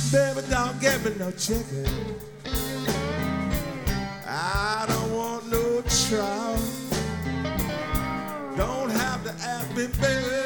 Baby, don't give me no chicken. I don't want no trout. Don't have to ask me, baby.